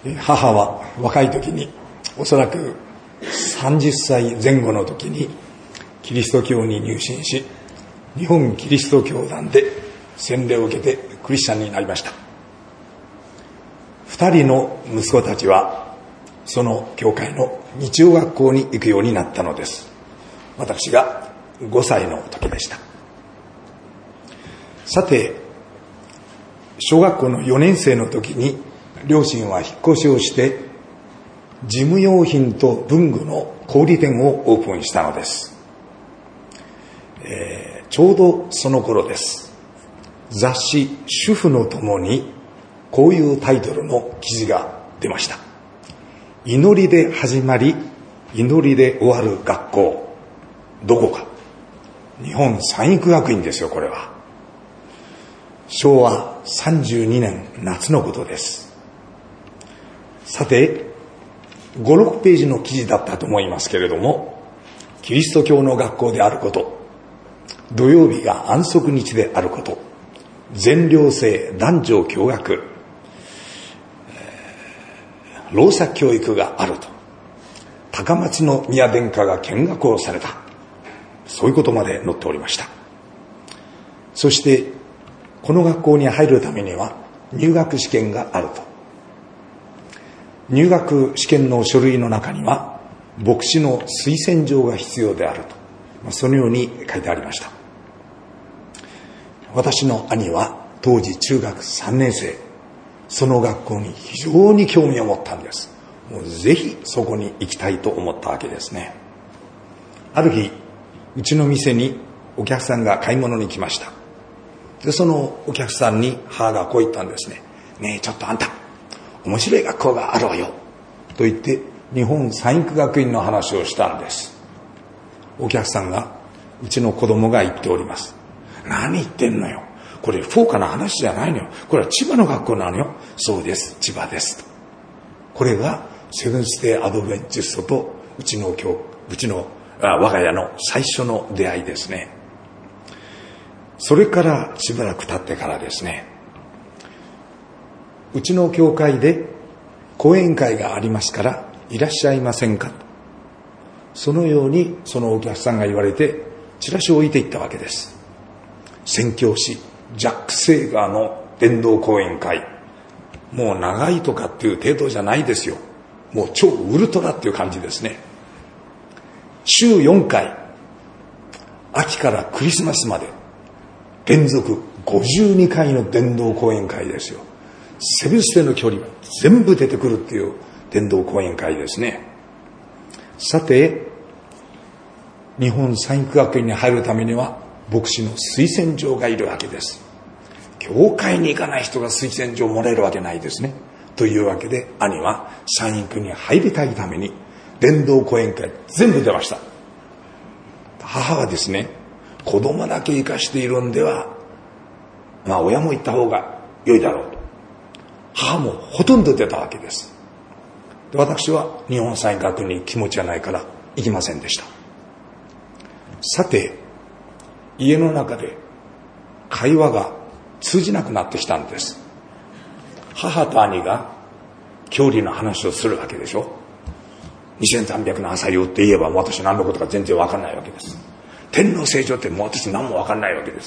母は若い時に、おそらく30歳前後の時にキリスト教に入信し、日本キリスト教団で洗礼を受けてクリスチャンになりました。2人の息子たちはその教会の日曜学校に行くようになったのです。私が5歳の時でした。さて、小学校の4年生の時に両親は引っ越しをして事務用品と文具の小売店をオープンしたのです。ちょうどその頃です。雑誌主婦の友にこういうタイトルの記事が出ました。祈りで始まり祈りで終わる学校、どこか。日本三育学院ですよ、これは。昭和32年夏のことです。さて、5、6ページの記事だったと思いますけれども、キリスト教の学校であること、土曜日が安息日であること、全寮制男女共学、労作教育があると、高松宮殿下が見学をされた、そういうことまで載っておりました。そしてこの学校に入るためには入学試験があると。入学試験の書類の中には牧師の推薦状が必要であると、そのように書いてありました。私の兄は当時中学3年生、その学校に非常に興味を持ったんです。もうぜひそこに行きたいと思ったわけですね。ある日、うちの店にお客さんが買い物に来ました。で、そのお客さんに母がこう言ったんですね。ねえ、ちょっとあんた、面白い学校があるわよ。と言って日本三育学院の話をしたんです。お客さんが、うちの子供が言っております。何言ってんのよ。これ福岡の話じゃないのよ。これは千葉の学校なのよ。そうです、千葉ですと。これがセブンスデーアドベンチストとうちの我が家の最初の出会いですね。それからしばらく経ってからですね、うちの教会で講演会がありますからいらっしゃいませんかと、そのようにそのお客さんが言われてチラシを置いていったわけです。宣教師ジャック・セイガーの伝道講演会、もう長いとかっていう程度じゃないですよ。もう超ウルトラっていう感じですね。週4回、秋からクリスマスまで連続52回の伝道講演会ですよ。セブンスデーの距離が全部出てくるっていう伝道講演会ですね。さて、日本三育学院に入るためには牧師の推薦状がいるわけです。教会に行かない人が推薦状をもらえるわけないですね。というわけで兄は三育に入りたいために伝道講演会全部出ました。母はですね、子供だけ生かしているんでは親も行った方が良いだろうと。母もほとんど出たわけです。で、私は日本三育学院に気持ちがないから行きませんでした。さて、家の中で会話が通じなくなってきたんです。母と兄が教理の話をするわけでしょ。2300の朝夕って言えば私何のことか全然わかんないわけです。天皇聖書ってもう私何もわかんないわけです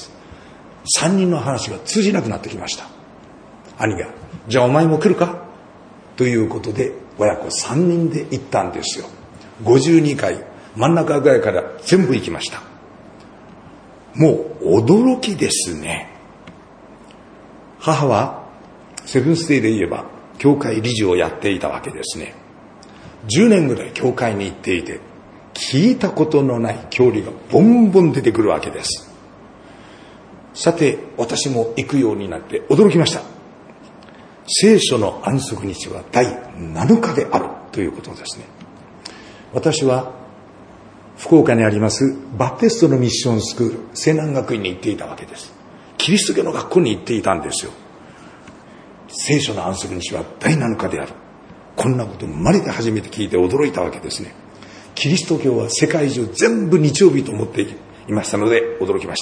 。3人の話が通じなくなってきました。兄が、じゃあお前も来るかということで親子3人で行ったんですよ。52回真ん中ぐらいから全部行きました。もう驚きですね。母はセブンスデーで言えば教会理事をやっていたわけですね。10年ぐらい教会に行っていて、聞いたことのない教理がボンボン出てくるわけです。さて、私も行くようになって驚きました。聖書の安息日は第7日であるということですね。私は福岡にありますバプテストのミッションスクール西南学院に行っていたわけです。キリスト教の学校に行っていたんですよ。聖書の安息日は第7日である、こんなこと生まれて初めて聞いて驚いたわけですね。キリスト教は世界中全部日曜日と思っていましたので驚きました。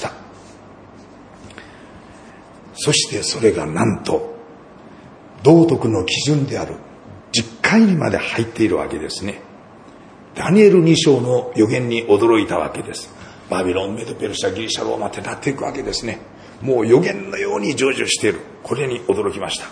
そしてそれがなんと道徳の基準である界にまで入っているわけですね。ダニエル2章の予言に驚いたわけです。バビロン、メドペルシャ、ギリシャ、ローマってなっていくわけですね。もう予言のように成就している。これに驚きました。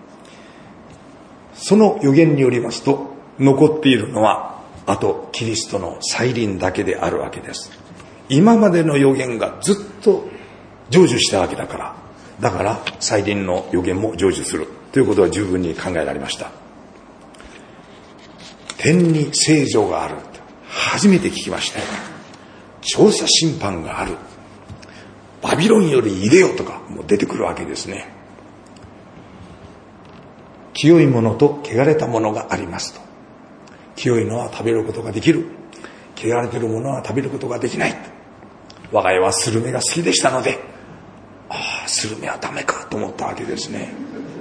その予言によりますと、残っているのはあとキリストの再臨だけであるわけです。今までの予言がずっと成就したわけだから、だから再臨の予言も成就するということは十分に考えられました。天に聖女がある、初めて聞きましたよ。調査審判がある、バビロンより入れよとかもう出てくるわけですね。清いものと汚れたものがありますと。清いのは食べることができる、汚れているものは食べることができない。我が家はスルメが好きでしたので、スルメはダメかと思ったわけですね。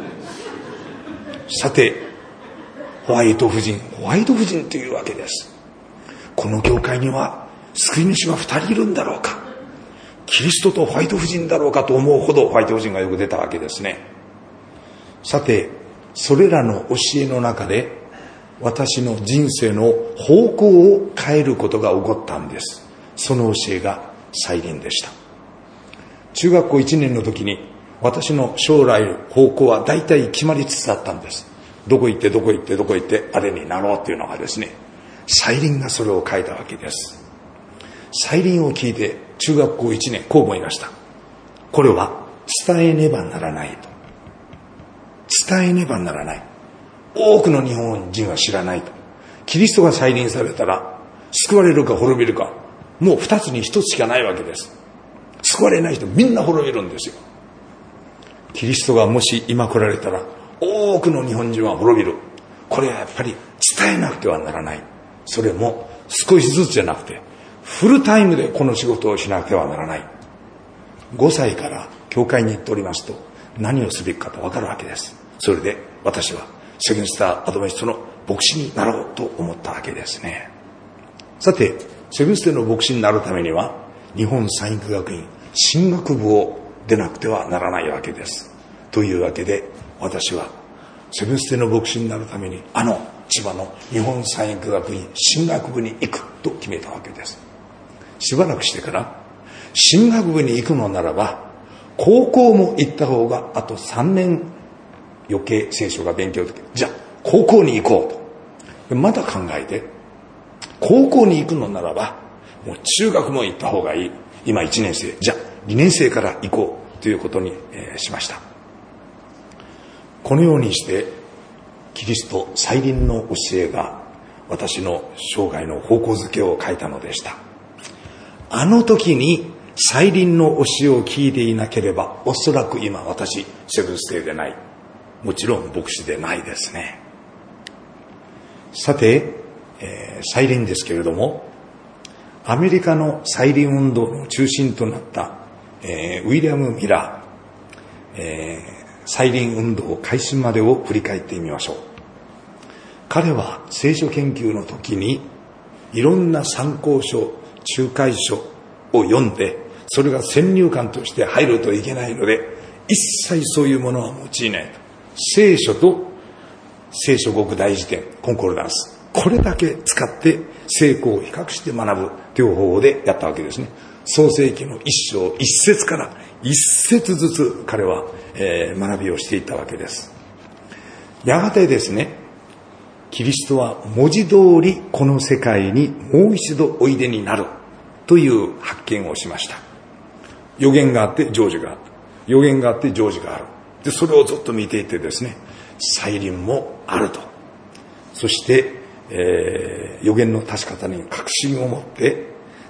さて、ホワイト婦人というわけです。この教会には救い主が2人いるんだろうか、キリストとホワイト婦人だろうかと思うほどホワイト婦人がよく出たわけですね。さて、それらの教えの中で私の人生の方向を変えることが起こったんです。その教えが再臨でした。中学校1年の時に私の将来の方向は大体決まりつつあったんです。どこ行ってあれになろうっていうのがですね、再臨がそれを変えたわけです。再臨を聞いて中学校1年こう思いました。これは伝えねばならないと。伝えねばならない。多くの日本人は知らないと。キリストが再臨されたら救われるか滅びるか、もう二つに一つしかないわけです。救われない人みんな滅びるんですよ。キリストがもし今来られたら多くの日本人は滅びる。これはやっぱり伝えなくてはならない。それも少しずつじゃなくてフルタイムでこの仕事をしなくてはならない。5歳から教会に行っておりますと何をすべきかと分かるわけです。それで私はセブンスターアドベンチストの牧師になろうと思ったわけですね。さて、セブンステの牧師になるためには日本産育学院神学部を出なくてはならないわけです。というわけで私はセブンステの牧師になるために千葉の日本産育学院神学部に行くと決めたわけです。しばらくしてから神学部に行くのならば高校も行った方があと3年余計聖書が勉強できる。じゃあ高校に行こうとまた考えて、高校に行くのならばもう中学も行った方がいい。今1年生、じゃあ2年生から行こうということにしました。このようにしてキリスト再臨の教えが私の生涯の方向づけを変えたのでした。あの時に再臨の教えを聞いていなければおそらく今私セブンステイでない、もちろん牧師でないですね。さて、再臨ですけれども、アメリカの再臨運動の中心となった、ウィリアム・ミラー、再臨運動開始までを振り返ってみましょう。彼は聖書研究の時にいろんな参考書、仲介書を読んで、それが先入観として入るといけないので一切そういうものは用いないと。聖書と聖書語句大辞典コンコルダンス、これだけ使って聖句を比較して学ぶという方法でやったわけですね。創世記の一章一節から一節ずつ彼は、学びをしていったわけです。やがてですね、キリストは文字通りこの世界にもう一度おいでになるという発見をしました。予言があって成就がある、予言があって成就がある。でそれをずっと見ていてですね、再臨もあると。そして、予言の確かさに確信を持って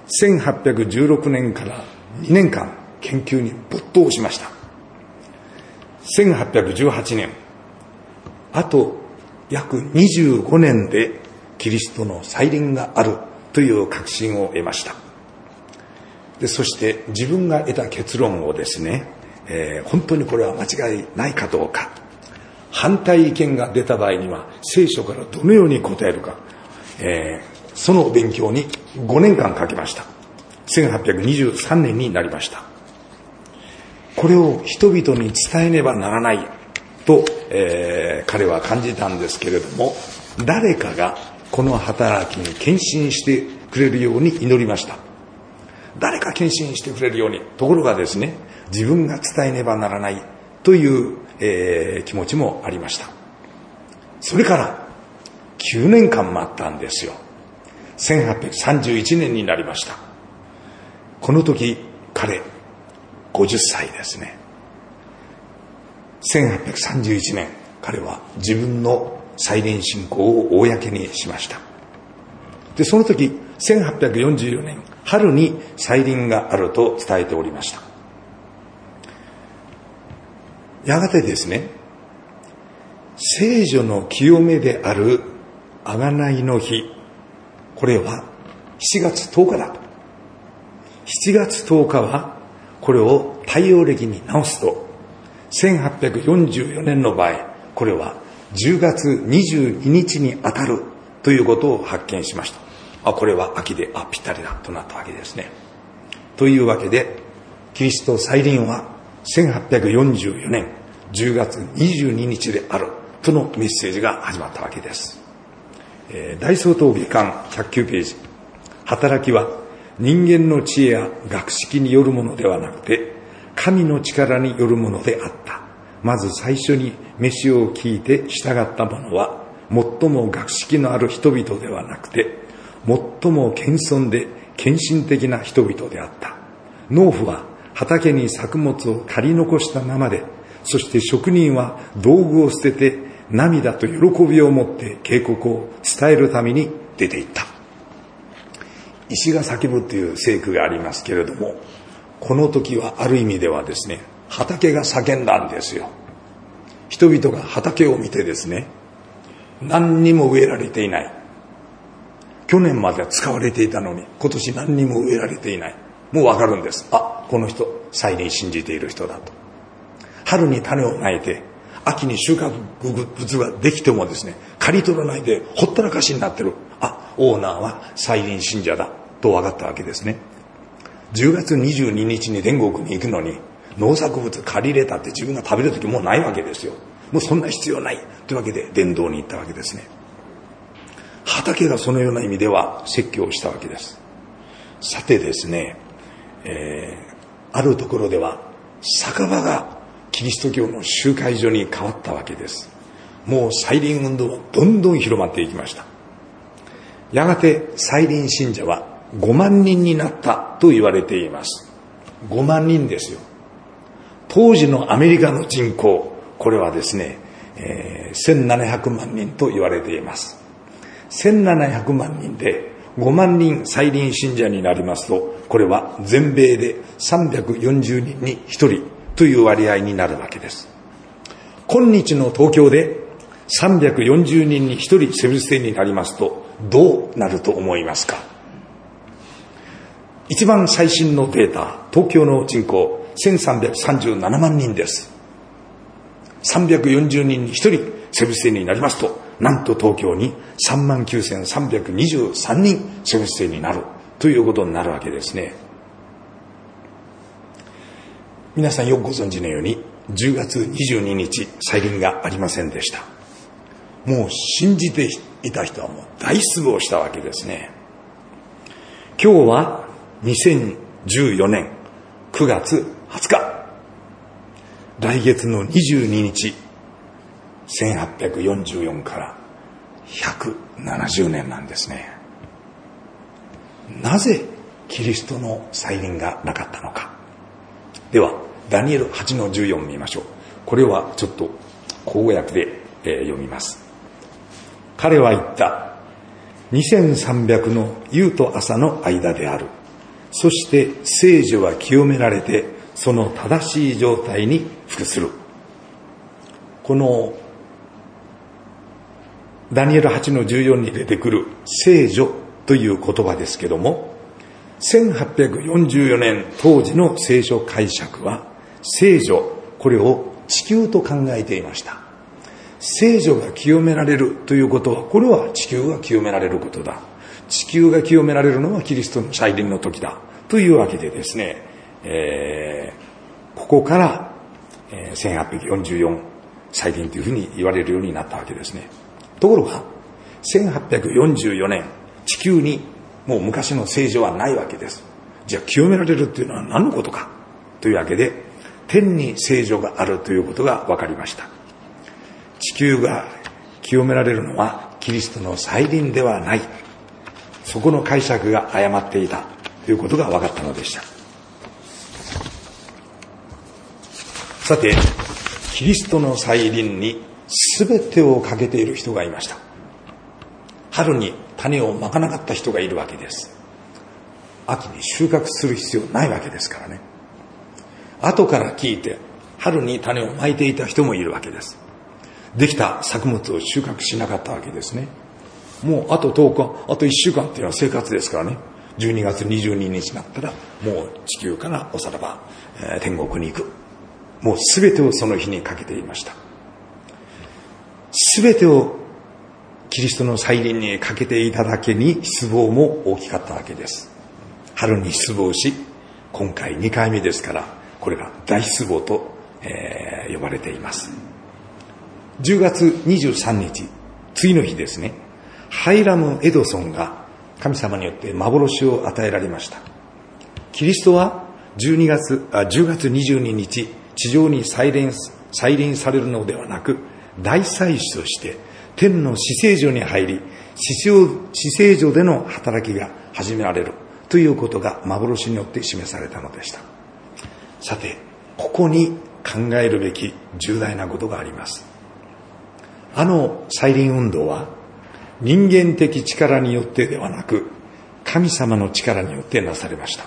1816年から2年間研究に没頭しました。1818年、あと約25年でキリストの再臨があるという確信を得ました。でそして自分が得た結論をですね、本当にこれは間違いないかどうか、反対意見が出た場合には聖書からどのように答えるか、その勉強に5年間かけました。1823年になりました。これを人々に伝えねばならないと、彼は感じたんですけれども、 誰かがこの働きに献身してくれるように祈りました。誰か献身してくれるように。ところがですね、自分が伝えねばならないという、気持ちもありました。それから9年間待ったんですよ。1831年になりました。この時彼50歳ですね。1831年彼は自分の再臨信仰を公にしました。で、その時1844年春に再臨があると伝えておりました。やがてですね、聖女の清めである贖いの日、これは7月10日だと。7月10日はこれを太陽暦に直すと1844年の場合、これは10月22日に当たるということを発見しました。これは秋でぴったりだとなったわけですね。というわけでキリスト再臨は1844年10月22日であるとのメッセージが始まったわけです。大総統下巻109ページ。働きは人間の知恵や学識によるものではなくて神の力によるものであった。まず最初に飯を聞いて従った者は最も学識のある人々ではなくて最も謙遜で献身的な人々であった。農夫は畑に作物を刈り残したままで、そして職人は道具を捨てて涙と喜びを持って警告を伝えるために出て行った。石が叫ぶという聖句がありますけれども、この時はある意味ではですね、畑が叫んだんですよ。人々が畑を見てですね、何にも植えられていない。去年までは使われていたのに今年何にも植えられていない。もうわかるんです。この人再臨信じている人だと。春に種をまいて秋に収穫物ができてもですね、刈り取らないでほったらかしになってる。オーナーは再臨信者だと分かったわけですね。10月22日に天国に行くのに農作物借り入れたって自分が食べる時もうないわけですよ。もうそんな必要ないというわけで伝道に行ったわけですね。畑がそのような意味では説教をしたわけです。さてですね、あるところでは酒場がキリスト教の集会所に変わったわけです。もう再臨運動はどんどん広まっていきました。やがて再臨信者は5万人になったと言われています。5万人ですよ。当時のアメリカの人口、これはですね、1700万人と言われています。1700万人で5万人再臨信者になりますと、これは全米で340人に1人という割合になるわけです。今日の東京で340人に1人セブンステイになりますとどうなると思いますか？一番最新のデータ、東京の人口1337万人です。340人に1人セブンステイになりますと、なんと東京に39,323人セブンステイになるということになるわけですね。皆さんよくご存知のように10月22日再臨がありませんでした。もう信じていた人はもう大失望したわけですね。今日は2014年9月20日。来月の22日、1844から170年なんですね。なぜキリストの再臨がなかったのか。では、ダニエル 8-14 見ましょう。これはちょっと口語訳で、読みます。彼は言った。2300の夕と朝の間である。そして聖女は清められて、その正しい状態に服する。このダニエル 8-14 に出てくる聖女という言葉ですけども、1844年当時の聖書解釈は聖女、これを地球と考えていました。聖女が清められるということは、これは地球が清められることだ。地球が清められるのはキリストの再臨の時だというわけでですね、ここから、1844再臨というふうに言われるようになったわけですね。ところが 1844年、地球にもう昔の聖女はないわけです。じゃあ清められるっていうのは何のことかというわけで、天に聖女があるということが分かりました。地球が清められるのはキリストの再臨ではない。そこの解釈が誤っていたということが分かったのでした。さて、キリストの再臨に全てをかけている人がいました。春に種をまかなかった人がいるわけです。秋に収穫する必要ないわけですからね。後から聞いて春に種をまいていた人もいるわけです。できた作物を収穫しなかったわけですね。もうあと10日、あと1週間っていうのは生活ですからね。12月22日になったらもう地球からおさらば、天国に行く。もう全てをその日にかけていました。全てをキリストの再臨にかけていただけに失望も大きかったわけです。春に失望し、今回2回目ですから、これが大失望と、呼ばれています。10月23日、次の日ですね、ハイラム・エドソンが神様によって幻を与えられました。キリストは10月22日、地上に再臨されるのではなく、大祭司として天の至聖所に入り、至聖所での働きが始められるということが幻によって示されたのでした。さて、ここに考えるべき重大なことがあります。再臨運動は人間的力によってではなく、神様の力によってなされました。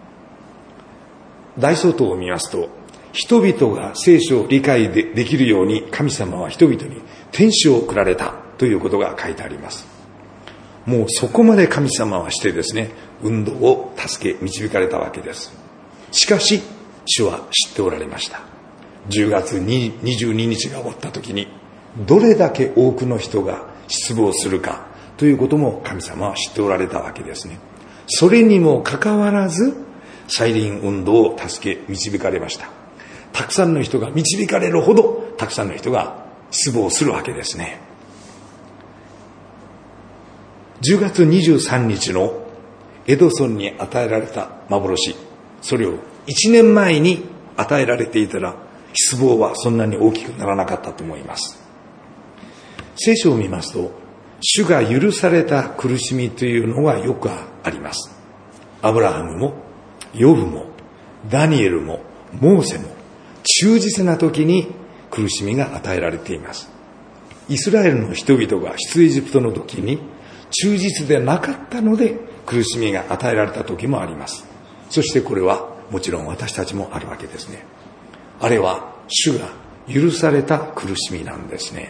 大総統を見ますと、人々が聖書を理解できるように神様は人々に天使を送られたということが書いてあります。もうそこまで神様はしてですね、運動を助け導かれたわけです。しかし主は知っておられました。10月22日が終わった時にどれだけ多くの人が失望するかということも神様は知っておられたわけですね。それにもかかわらず再臨運動を助け導かれました。たくさんの人が導かれるほどたくさんの人が失望するわけですね。10月23日のエドソンに与えられた幻、それを1年前に与えられていたら失望はそんなに大きくならなかったと思います。聖書を見ますと、主が許された苦しみというのがよくあります。アブラハムもヨブもダニエルもモーセも忠実な時に苦しみが与えられています。イスラエルの人々が出エジプトの時に忠実でなかったので苦しみが与えられた時もあります。そしてこれはもちろん私たちもあるわけですね。あれは主が許された苦しみなんですね。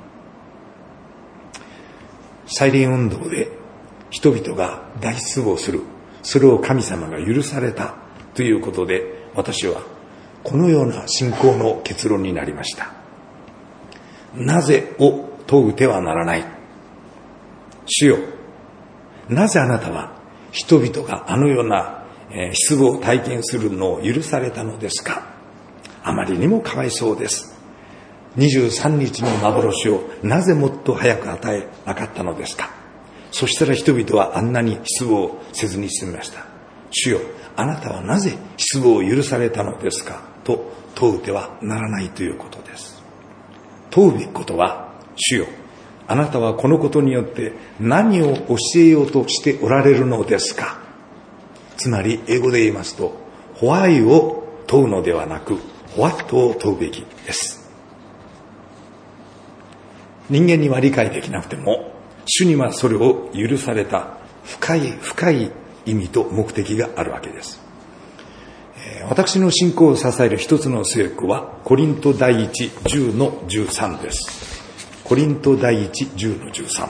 再臨運動で人々が大失望する、それを神様が許されたということで、私はこのような信仰の結論になりました。なぜを問うてはならない。主よ、なぜあなたは人々があのような失望を体験するのを許されたのですか。あまりにもかわいそうです。23日の幻をなぜもっと早く与えなかったのですか。そしたら人々はあんなに失望せずに済みました。主よ、あなたはなぜ失望を許されたのですかと問うてはならないということです。問うべきことは、主よ、あなたはこのことによって何を教えようとしておられるのですか。つまり英語で言いますと、ホワイを問うのではなく、ホワットを問うべきです。人間には理解できなくても、主にはそれを許された深い意味と目的があるわけです。私の信仰を支える一つの聖句はコリント第一 10-13 です。コリント第一 10-13。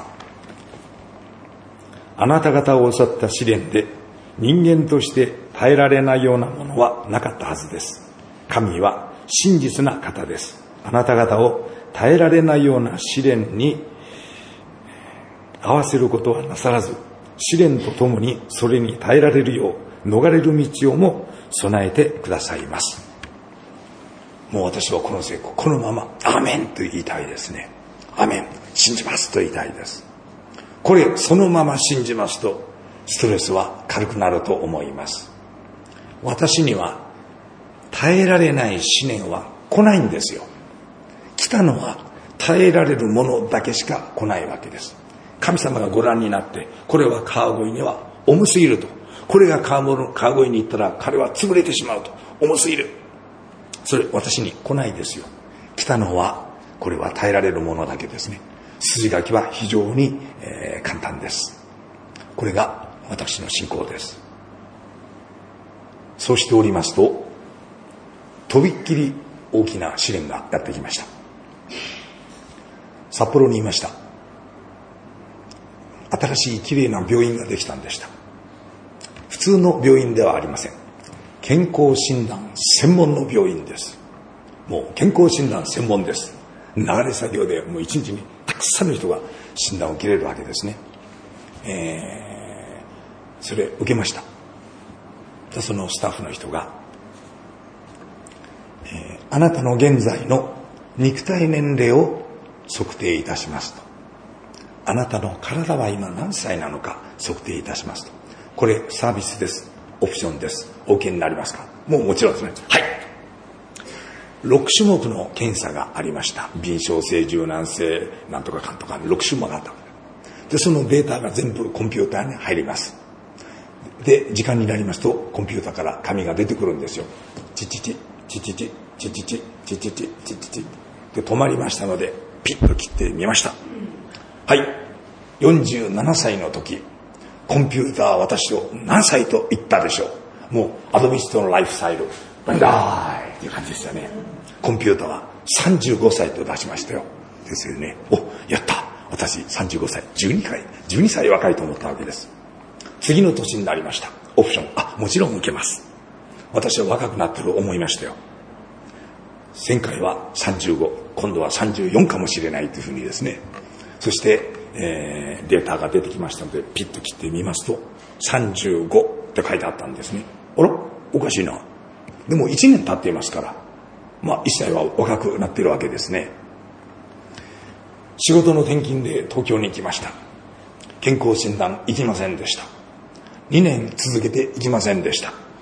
あなた方を襲った試練で人間として耐えられないようなものはなかったはずです。神は真実な方です。あなた方を耐えられないような試練に合わせることはなさらず、試練とともにそれに耐えられるよう逃れる道をも備えてくださいます。もう私はこの聖句、このままアーメンと言いたいですね。アーメン、信じますと言いたいです。 これそのまま信じますとストレスは軽くなると思います。私には耐えられない試練は来ないんですよ。来たのは耐えられるものだけしか来ないわけです。神様がご覧になって、これは川越には重すぎると、これが川越に行ったら彼は潰れてしまうと、重すぎる、それ私に来ないですよ。来たのはこれは耐えられるものだけですね。筋書きは非常に、簡単です。これが私の信仰です。そうしておりますと、とびっきり大きな試練がやってきました。札幌にいました。新しいきれいな病院ができたんでした。普通の病院ではありません。健康診断専門の病院です。もう健康診断専門です。流れ作業でもう一日にたくさんの人が診断を受けれるわけですね。それ受けました。そのスタッフの人が、あなたの現在の肉体年齢を測定いたしますと。あなたの体は今何歳なのか測定いたしますと。これサービスです。オプションです。お受けになりますか？もちろんですね。はい。6種目の検査がありました。敏捷性、柔軟性、なんとかかんとか6種目があった。で、そのデータが全部コンピューターに入ります。で、時間になりますとコンピューターから紙が出てくるんですよ。チチチチチチチチチチチチチチチで止まりましたのでピッと切ってみました。はい。47歳の時、コンピューターは私を何歳と言ったでしょう。もうアドビストのライフスタイルバンダーイっていう感じでしたね。コンピューターは35歳と出しましたよ。ですよね。お、やった、私35歳、12歳若いと思ったわけです。次の年になりました。オプション、もちろん受けます。私は若くなってる思いましたよ。前回は35、今度は34かもしれないというふうにですね。そして、データが出てきましたのでピッと切ってみますと35って書いてあったんですね。あら、おかしいな。でも1年経っていますから、1歳は若くなっているわけですね。仕事の転勤で東京に行きました。健康診断行きませんでした。2年続けて行きませんでした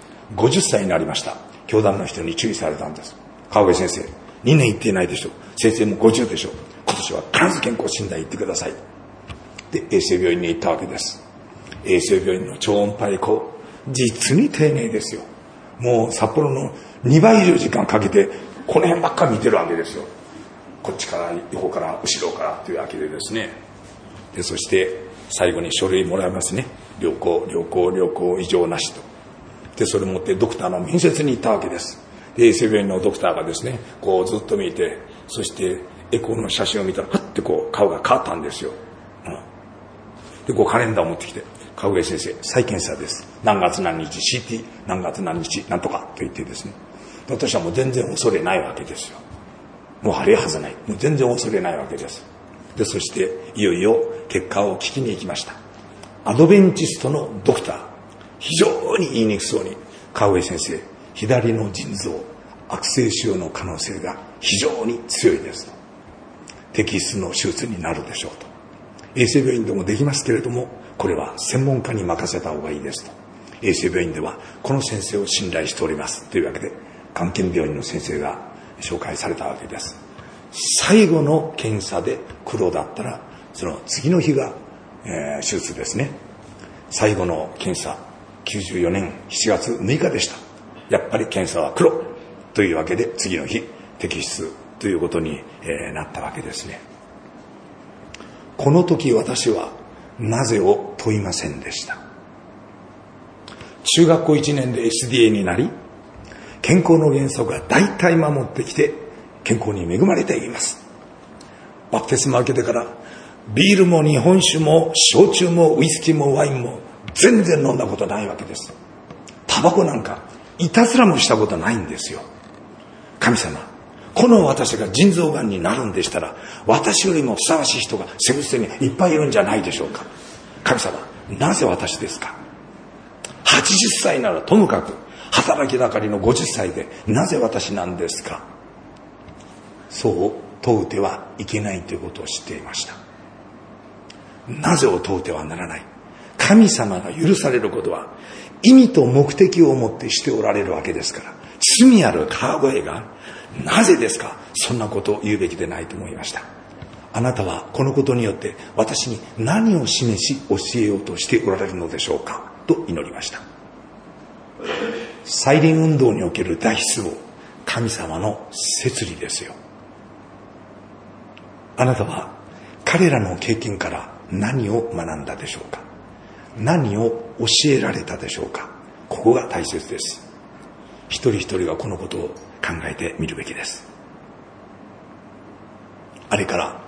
。50歳になりました。教団の人に注意されたんです。川上先生、2年行っていないでしょ。先生も50でしょ。今年は必ず健康診断行ってください。で、衛生病院に行ったわけです。衛生病院の超音波エコー、実に丁寧ですよ。もう札幌の2倍以上時間かけてこの辺ばっかり見てるわけですよ。こっちから横から後ろからというわけでですね。で、そして最後に書類もらいますね。良好異常なしと。で、それを持ってドクターの面接に行ったわけです。で、衛生病院のドクターがですね、こうずっと見て、そしてエコーの写真を見たら、ふってこう顔が変わったんですよ。で、こうカレンダーを持ってきて、川上先生、再検査です。何月何日 CT、何月何日、なんとかと言ってですね。私はもう全然恐れないわけですよ。もう晴れはずない。もう全然恐れないわけです。で、そしていよいよ結果を聞きに行きました。アドベンチストのドクター、非常に言いにくそうに、川上先生、左の腎臓、悪性腫瘍の可能性が非常に強いですと。摘出の手術になるでしょうと。衛生病院でもできますけれども、これは専門家に任せた方がいいですと。衛生病院ではこの先生を信頼しておりますというわけで、眼検病院の先生が紹介されたわけです。最後の検査で黒だったら、その次の日が、手術ですね。最後の検査、94年7月6日でした。やっぱり検査は黒というわけで、次の日摘出ということに、なったわけですね。この時私はなぜを問いませんでした。中学校1年で SDA になり、健康の原則が大体守ってきて健康に恵まれています。バプテスマ受けてからビールも日本酒も焼酎もウイスキーもワインも全然飲んだことないわけです。タバコなんかいたずらもしたことないんですよ。神様、この私が腎臓がんになるんでしたら、私よりもふさわしい人がセブステにいっぱいいるんじゃないでしょうか。神様、なぜ私ですか。80歳ならともかく、働き盛りの50歳でなぜ私なんですか。そう問うてはいけないということを知っていました。 なぜを問うてはならない。神様が許されることは意味と目的を持ってしておられるわけですから、罪ある川越がなぜですか、そんなことを言うべきでないと思いました。あなたはこのことによって私に何を示し教えようとしておられるのでしょうかと祈りました。再臨運動における第一号、神様の摂理ですよ。あなたは彼らの経験から何を学んだでしょうか。何を教えられたでしょうか。ここが大切です。一人一人がこのことを考えてみるべきです。あれから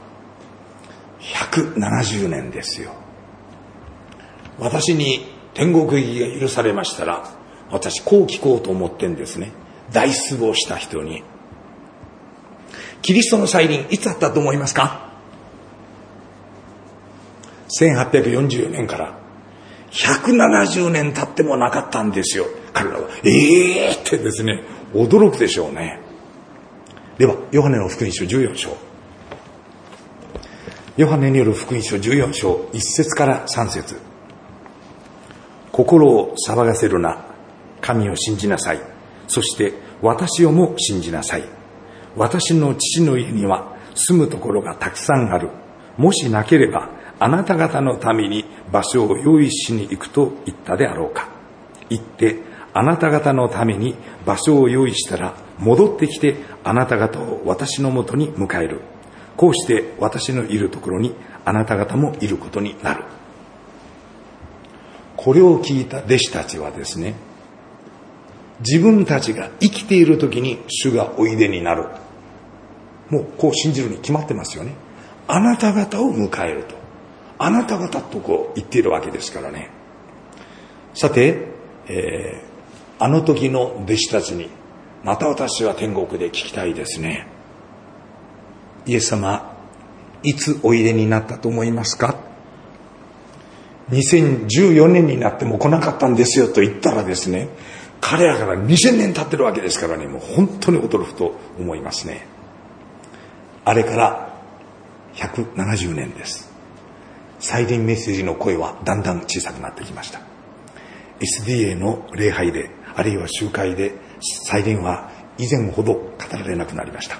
170年ですよ。私に天国行きが許されましたら、私こう聞こうと思ってんですね。大失望した人に、キリストの再臨いつあったと思いますか。1844年から170年経ってもなかったんですよ。彼らはってですね、驚くでしょうね。ではヨハネの福音書14章、ヨハネによる福音書14章1節から3節。心を騒がせるな、神を信じなさい。そして私をも信じなさい。私の父の家には住むところがたくさんある。もしなければあなた方のために場所を用意しに行くと言ったであろうか。行ってあなた方のために場所を用意したら、戻ってきてあなた方を私のもとに迎える。こうして私のいるところにあなた方もいることになる。これを聞いた弟子たちはですね、自分たちが生きている時に主がおいでになる、もうこう信じるに決まってますよね。あなた方を迎えると、あなた方とこう言っているわけですからね。さて、あの時の弟子たちにまた私は天国で聞きたいですね。イエス様、いつおいでになったと思いますか。2014年になっても来なかったんですよと言ったらですね、彼らから2000年経ってるわけですからね、もう本当に驚くと思いますね。あれから170年です。再臨メッセージの声はだんだん小さくなってきました。 SDA の礼拝で、あるいは集会で再臨は以前ほど語られなくなりました。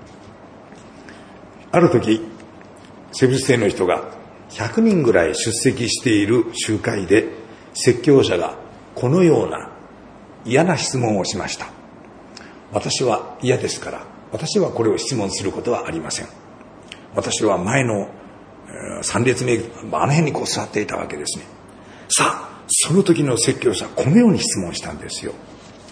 ある時、セブンステの人が100人ぐらい出席している集会で、説教者がこのような嫌な質問をしました。私は嫌ですから、私はこれを質問することはありません。私は前の3列目、あの辺にこう座っていたわけですね。さあ、その時の説教者はこのように質問したんですよ。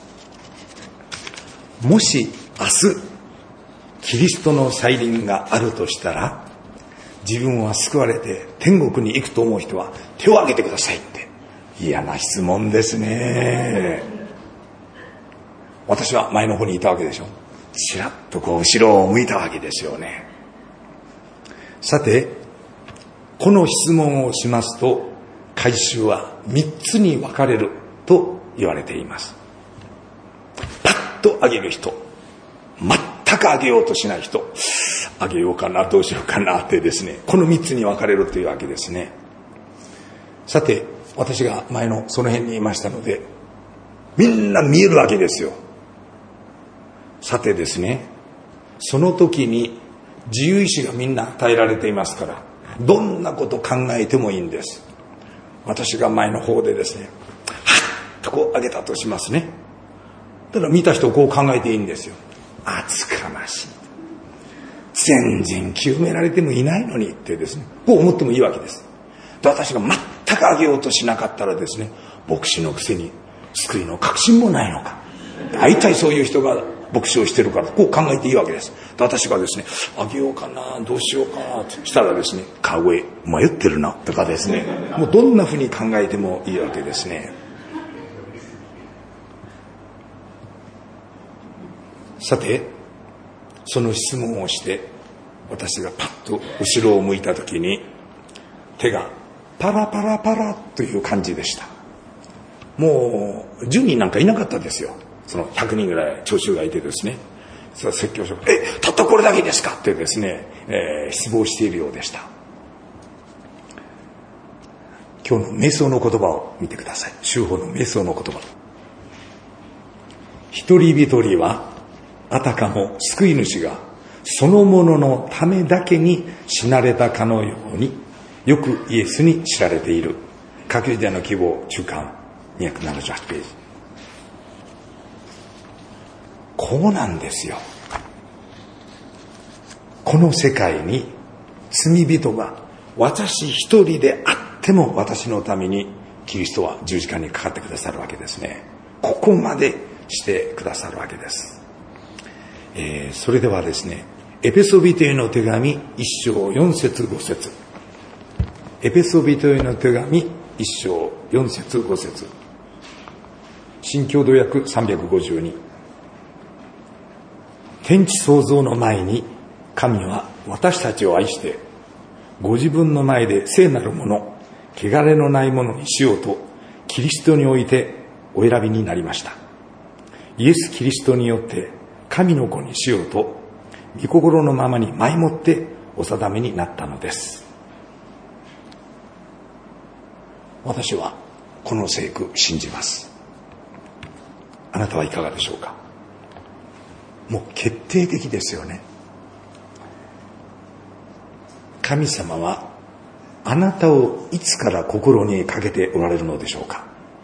もし明日キリストの再臨があるとしたら、自分は救われて天国に行くと思う人は手を挙げてくださいって。嫌な質問ですね。私は前の方にいたわけでしょ。ちらっとこう後ろを向いたわけですよね。さて、この質問をしますと、回収は3つに分かれると言われています。パッと上げる人、全く上げようとしない人、上げようかな、どうしようかなってですね、この3つに分かれるというわけですね。さて、私が前のその辺にいましたので、みんな見えるわけですよ。さてですね、その時に自由意志がみんな与えられていますから、どんなこと考えてもいいんです。私が前の方でですね、はっとこう上げたとしますね。ただ見た人こう考えていいんですよ。厚かましい。全然清められてもいないのにってですね、こう思ってもいいわけです。で、私が全く上げようとしなかったらですね、牧師のくせに救いの確信もないのか。大体そういう人が牧師をしてるから、こう考えていいわけです。で、私がですね、上げようかな、どうしようかなとしたらですね、川越迷ってるなとかですね、もうどんなふうに考えてもいいわけですね。さて、その質問をして私がパッと後ろを向いた時に、手がパラパラパラという感じでした。もう10人なんかいなかったですよ。その100人ぐらい聴衆がいてですね、その説教書がたったこれだけですかってですね、失望しているようでした。 今日の瞑想の言葉を見てください。修法の瞑想の言葉。一人一人はあたかも救い主がそのもののためだけに死なれたかのように、よくイエスに知られている。各ユダヤの希望中間278ページ。こうなんですよ。この世界に罪人が私一人であっても私のためにキリストは十字架にかかってくださるわけですね。ここまでしてくださるわけです。それではですね、エペソビトへの手紙1章4節5節。エペソビトへの手紙1章4節5節。新共同訳352。天地創造の前に神は私たちを愛してご自分の前で聖なるもの、汚れのないものにしようとキリストにおいてお選びになりました。イエス・キリストによって神の子にしようと御心のままに前もってお定めになったのです。私はこの聖句信じます。あなたはいかがでしょうか。もう決定的ですよね。神様はあなたをいつから心にかけておられるのでしょうか。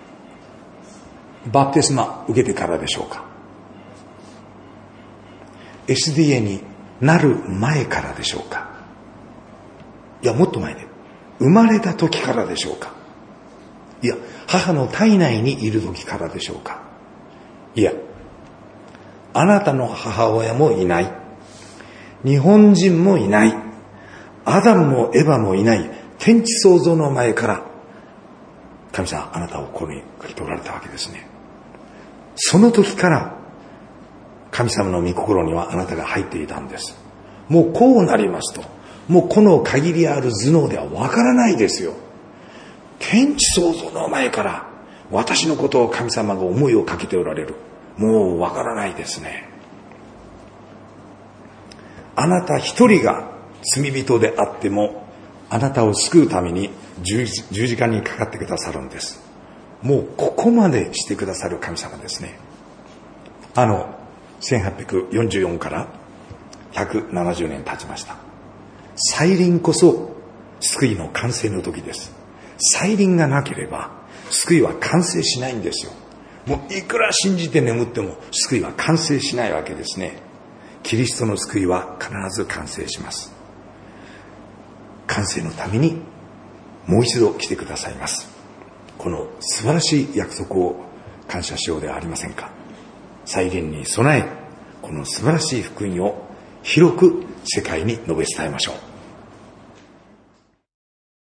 バプテスマ受けてからでしょうか。SDA になる前からでしょうか。いや、もっと前で生まれた時からでしょうか。いや、母の体内にいる時からでしょうか。いや、あなたの母親もいない、日本人もいない、アダムもエヴァもいない天地創造の前から神様あなたをここにかけておられたわけですね。その時から神様の御心にはあなたが入っていたんです。もうこうなりますと、もうこの限りある頭脳ではわからないですよ。天地創造の前から私のことを神様が思いをかけておられる。もうわからないですね。あなた一人が罪人であってもあなたを救うために十字架にかかってくださるんです。もうここまでしてくださる神様ですね。1844から170年経ちました。再臨こそ救いの完成の時です。再臨がなければ救いは完成しないんですよ。もういくら信じて眠っても救いは完成しないわけですね。キリストの救いは必ず完成します。完成のためにもう一度来てくださいます。この素晴らしい約束を感謝しようではありませんか。再臨に備え、この素晴らしい福音を広く世界に述べ伝えましょう。